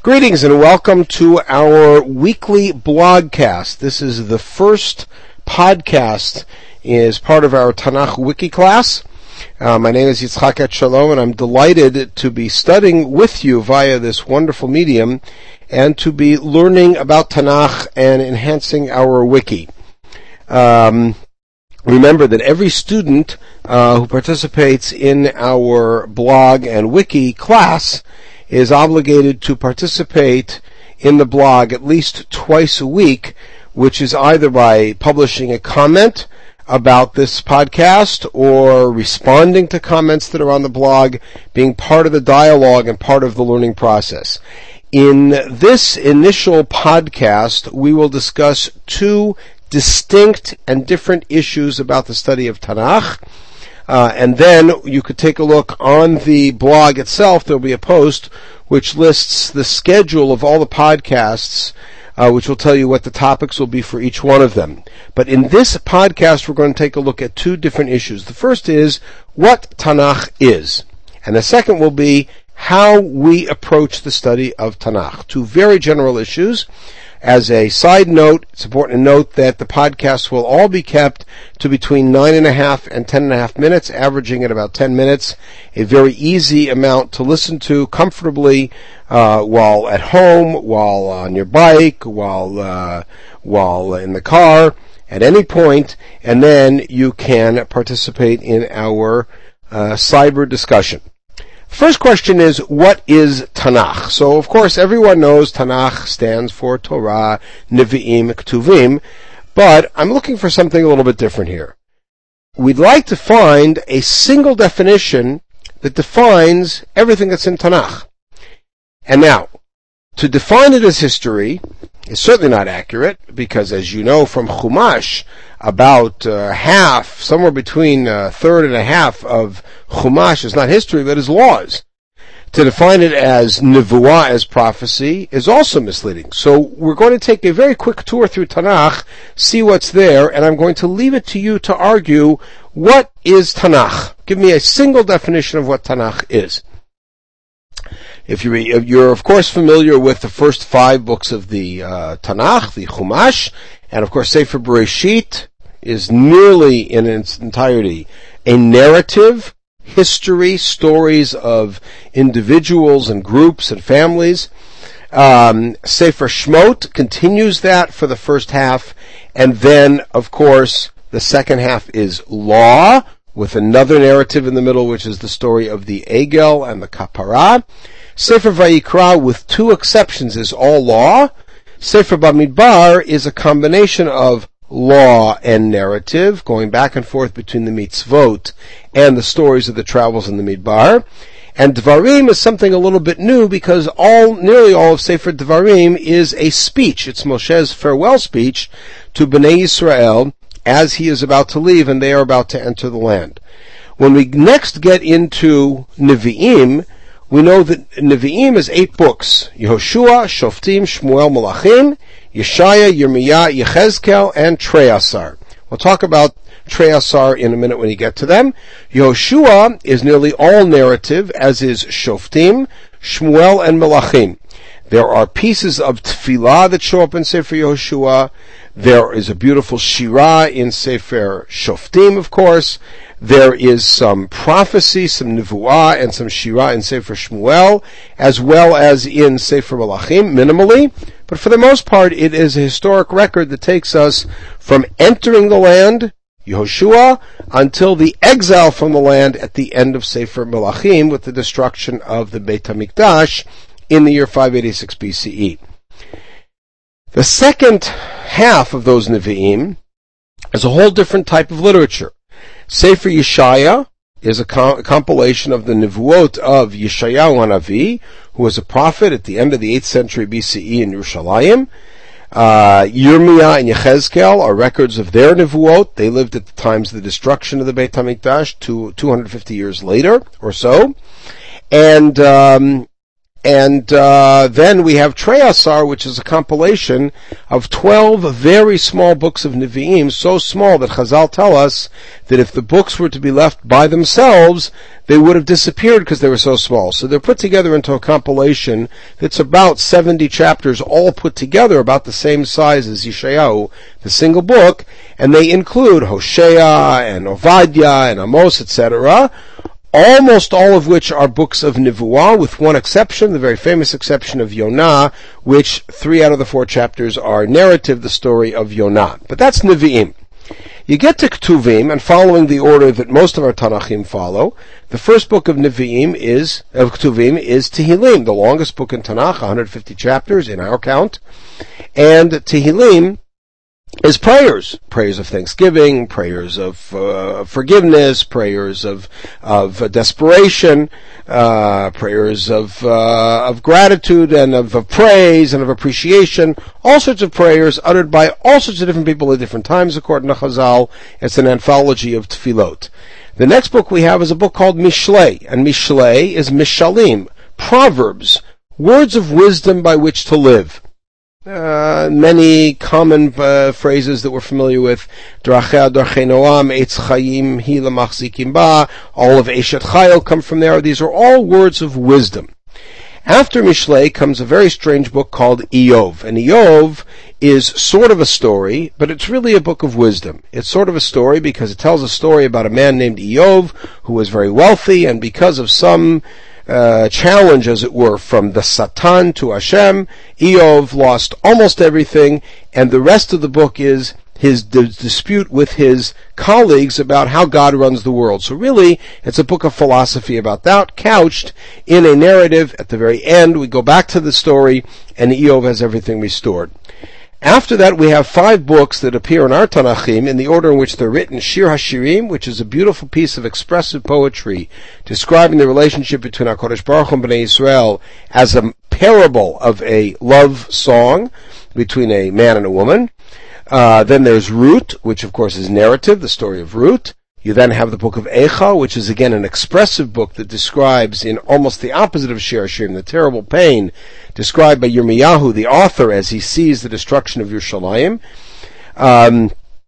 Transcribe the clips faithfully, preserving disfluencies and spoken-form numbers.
Greetings and welcome to our weekly blogcast. This is the first podcast as part of our Tanakh Wiki class. Uh, my name is Yitzchak Etshalom, and I'm delighted to be studying with you via this wonderful medium and to be learning about Tanakh and enhancing our wiki. Um, remember that every student uh, who participates in our blog and wiki class is obligated to participate in the blog at least twice a week, which is either by publishing a comment about this podcast or responding to comments that are on the blog, being part of the dialogue and part of the learning process. In this initial podcast, we will discuss two distinct and different issues about the study of Tanakh. Uh, and then you could take a look on the blog itself. There'll be a post which lists the schedule of all the podcasts, uh, which will tell you what the topics will be for each one of them. But in this podcast, we're going to take a look at two different issues. The first is what Tanakh is, and the second will be how we approach the study of Tanakh. Two very general issues. As a side note, it's important to note that the podcasts will all be kept to between nine and a half and ten and a half minutes, averaging at about ten minutes. A very easy amount to listen to comfortably uh, while at home, while on your bike, while uh, while in the car, at any point, and then you can participate in our uh, cyber discussion. First question is, what is Tanakh? So, of course, everyone knows Tanakh stands for Torah, Nevi'im, Ketuvim, but I'm looking for something a little bit different here. We'd like to find a single definition that defines everything that's in Tanakh. And now, to define it as history is certainly not accurate, because as you know from Chumash, about uh, half, somewhere between a third and a half of Chumash is not history, but is laws. To define it as Nevuah, as prophecy, is also misleading. So we're going to take a very quick tour through Tanakh, see what's there, and I'm going to leave it to you to argue, what is Tanakh? Give me a single definition of what Tanakh is. If you're, you're of course familiar with the first five books of the uh, Tanakh, the Chumash, and of course Sefer Bereshit is nearly in its entirety a narrative, history, stories of individuals and groups and families. Um, Sefer Shmot continues that for the first half, and then of course the second half is law, with another narrative in the middle, which is the story of the Egel and the Kapara. Sefer Vayikra, with two exceptions, is all law. Sefer Bamidbar is a combination of law and narrative, going back and forth between the mitzvot and the stories of the travels in the Midbar. And Dvarim is something a little bit new, because all, nearly all of Sefer Dvarim is a speech. It's Moshe's farewell speech to Bnei Yisrael as he is about to leave and they are about to enter the land. When we next get into Nevi'im, we know that Nevi'im is eight books: Yehoshua, Shoftim, Shmuel, Malachim, Yeshaya, Yirmiyah, Yechezkel, and Trei-Asar. We'll talk about Trei-Asar in a minute when you get to them. Yehoshua is nearly all narrative, as is Shoftim, Shmuel, and Malachim. There are pieces of tefillah that show up in Sefer Yehoshua. There is a beautiful shirah in Sefer Shoftim, of course. There is some prophecy, some nevuah, and some shirah in Sefer Shmuel, as well as in Sefer Malachim, minimally. But for the most part, it is a historic record that takes us from entering the land, Yehoshua, until the exile from the land at the end of Sefer Malachim, with the destruction of the Beit HaMikdash in the year five eighty-six B C E. The second half of those Nevi'im is a whole different type of literature. Sefer Yeshaya is a, com- a compilation of the Nevuot of Yeshayahu Hanavi, who was a prophet at the end of the eighth century B C E in Yerushalayim. Uh, Yirmiyah and Yechezkel are records of their Nevuot. They lived at the times of the destruction of the Beit HaMikdash, two, two hundred fifty years later or so. And um, And uh, then we have Trei Asar, which is a compilation of twelve very small books of Nevi'im, so small that Chazal tell us that if the books were to be left by themselves, they would have disappeared because they were so small. So they're put together into a compilation that's about seventy chapters, all put together about the same size as Yeshayahu, the single book, and they include Hosea and Ovadia and Amos, et cetera, almost all of which are books of Nevuah, with one exception, the very famous exception of Yonah, which three out of the four chapters are narrative, the story of Yonah. But that's Nevi'im. You get to Ketuvim, and following the order that most of our Tanachim follow, the first book of Nevi'im is, of Ketuvim, is Tehillim, the longest book in Tanakh, one hundred fifty chapters in our count. And Tehillim is prayers, prayers of thanksgiving, prayers of uh, forgiveness, prayers of of uh, desperation, uh, prayers of uh, of gratitude and of, of praise and of appreciation. All sorts of prayers uttered by all sorts of different people at different times, according to Chazal. It's an anthology of tefillot. The next book we have is a book called Mishlei, and Mishlei is Mishalim, proverbs, words of wisdom by which to live. Uh, many common uh, phrases that we're familiar with. Drachei Drachei Noam, Eitz Chaim, Hi Lamachzikim Ba, all of Eshet Chayil come from there. These are all words of wisdom. After Mishlei comes a very strange book called Iyov. And Iyov is sort of a story, but it's really a book of wisdom. It's sort of a story because it tells a story about a man named Iyov who was very wealthy, and because of some Uh, challenge, as it were, from the Satan to Hashem, Iyov lost almost everything, and the rest of the book is his d- dispute with his colleagues about how God runs the world. So really, it's a book of philosophy about that, couched in a narrative. At the very end, we go back to the story, and Iyov has everything restored. After that, we have five books that appear in our Tanachim in the order in which they're written. Shir HaShirim, which is a beautiful piece of expressive poetry describing the relationship between HaKadosh Baruch Hu and Bnei Yisrael as a parable of a love song between a man and a woman. Uh, then there's Ruth, which of course is narrative, the story of Ruth. You then have the book of Eicha, which is again an expressive book that describes, in almost the opposite of Shir HaShirim, the terrible pain described by Yirmiyahu, the author, as he sees the destruction of Yerushalayim. Um,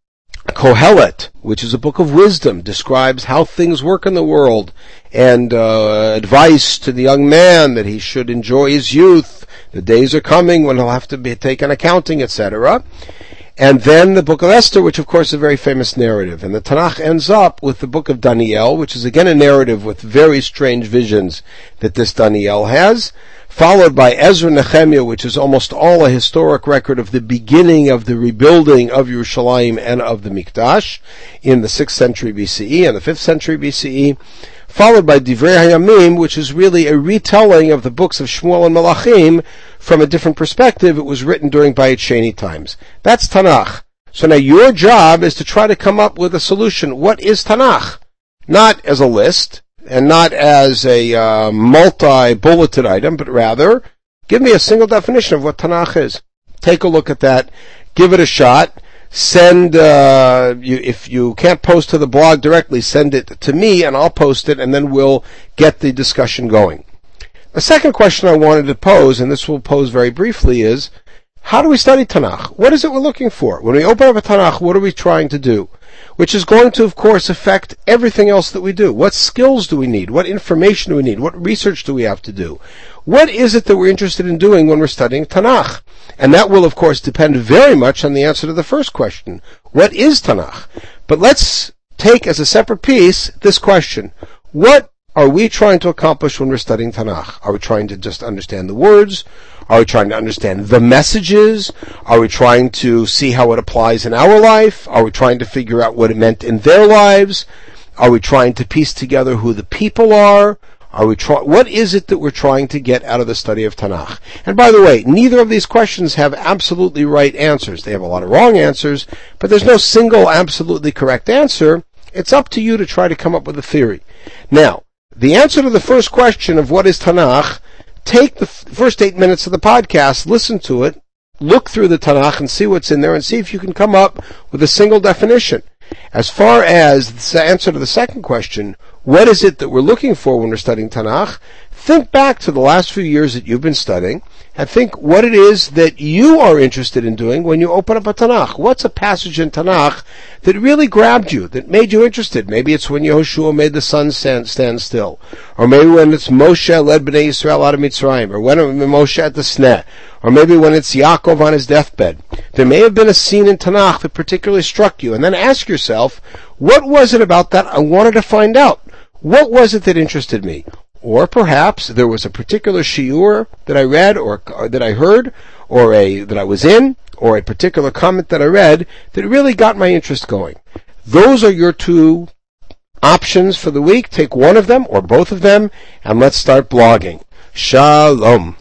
Kohelet, which is a book of wisdom, describes how things work in the world, and uh, advice to the young man that he should enjoy his youth. The days are coming when he'll have to be taken accounting, et cetera. And then the book of Esther, which of course is a very famous narrative. And the Tanakh ends up with the book of Daniel, which is again a narrative with very strange visions that this Daniel has, followed by Ezra Nehemiah, which is almost all a historic record of the beginning of the rebuilding of Yerushalayim and of the Mikdash in the sixth century B C E and the fifth century B C E, followed by Divrei Hayamim, which is really a retelling of the books of Shmuel and Malachim from a different perspective. It was written during Bayit Sheni times. That's Tanakh. So now your job is to try to come up with a solution. What is Tanakh? Not as a list, and not as a uh, multi-bulleted item, but rather, give me a single definition of what Tanakh is. Take a look at that. Give it a shot. Send, uh, you, if you can't post to the blog directly, send it to me and I'll post it, and then we'll get the discussion going. The second question I wanted to pose, and this will pose very briefly, is, how do we study Tanakh? What is it we're looking for? When we open up a Tanakh, what are we trying to do? Which is going to, of course, affect everything else that we do. What skills do we need? What information do we need? What research do we have to do? What is it that we're interested in doing when we're studying Tanakh? And that will, of course, depend very much on the answer to the first question. What is Tanakh? But let's take as a separate piece this question. What are we trying to accomplish when we're studying Tanakh? Are we trying to just understand the words? Are we trying to understand the messages? Are we trying to see how it applies in our life? Are we trying to figure out what it meant in their lives? Are we trying to piece together who the people are? Are we try- what is it that we're trying to get out of the study of Tanakh? And by the way, neither of these questions have absolutely right answers. They have a lot of wrong answers, but there's no single absolutely correct answer. It's up to you to try to come up with a theory. Now, the answer to the first question of what is Tanakh, take the f- first eight minutes of the podcast, listen to it, look through the Tanakh and see what's in there, and see if you can come up with a single definition. As far as the answer to the second question, what is it that we're looking for when we're studying Tanakh? think back to the last few years that you've been studying and think what it is that you are interested in doing when you open up a Tanakh. What's a passage in Tanakh that really grabbed you, that made you interested? Maybe it's when Yehoshua made the sun stand, stand still. Or maybe when it's Moshe led Bnei Yisrael out of Mitzrayim. Or when it's Moshe at the Sneh. Or maybe when it's Yaakov on his deathbed. There may have been a scene in Tanakh that particularly struck you. And then ask yourself, what was it about that I wanted to find out? What was it that interested me? Or perhaps there was a particular shiur that I read or, or that I heard or a that I was in or a particular comment that I read that really got my interest going. Those are your two options for the week. Take one of them or both of them and let's start blogging. Shalom.